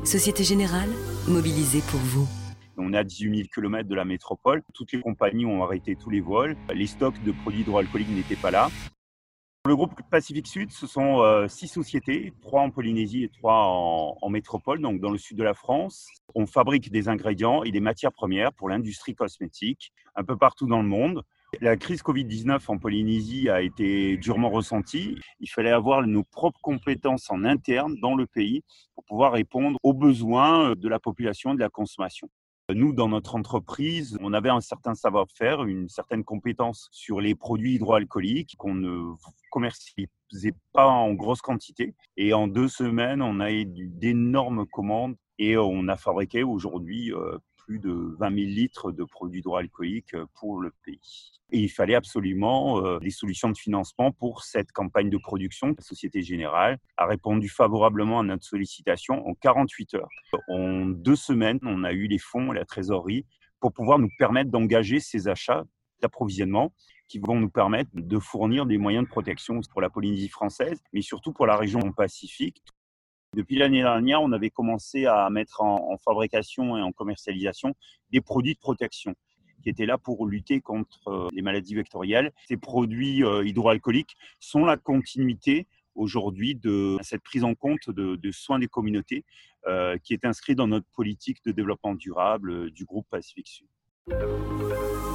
Société Générale, mobilisée pour vous. On est à 18 000 km de la métropole. Toutes les compagnies ont arrêté tous les vols. Les stocks de produits hydroalcooliques n'étaient pas là. Le groupe Pacifique Sud, ce sont 6 sociétés, 3 en Polynésie et 3 en métropole, donc dans le sud de la France. On fabrique des ingrédients et des matières premières pour l'industrie cosmétique un peu partout dans le monde. La crise Covid-19 en Polynésie a été durement ressentie. Il fallait avoir nos propres compétences en interne dans le pays pour pouvoir répondre aux besoins de la population et de la consommation. Nous, dans notre entreprise, on avait un certain savoir-faire, une certaine compétence sur les produits hydroalcooliques qu'on ne commercialisait pas en grosse quantité. Et en 2 semaines, on a eu d'énormes commandes et on a fabriqué aujourd'hui plus de 20 000 litres de produits hydroalcooliques pour le pays. Et il fallait absolument des solutions de financement pour cette campagne de production. La Société Générale a répondu favorablement à notre sollicitation en 48 heures. En 2 semaines, on a eu les fonds et la trésorerie pour pouvoir nous permettre d'engager ces achats d'approvisionnement qui vont nous permettre de fournir des moyens de protection pour la Polynésie française, mais surtout pour la région Pacifique. Depuis l'année dernière, on avait commencé à mettre en fabrication et en commercialisation des produits de protection qui étaient là pour lutter contre les maladies vectorielles. Ces produits hydroalcooliques sont la continuité aujourd'hui de cette prise en compte de soins des communautés qui est inscrite dans notre politique de développement durable du groupe Pacifique Sud.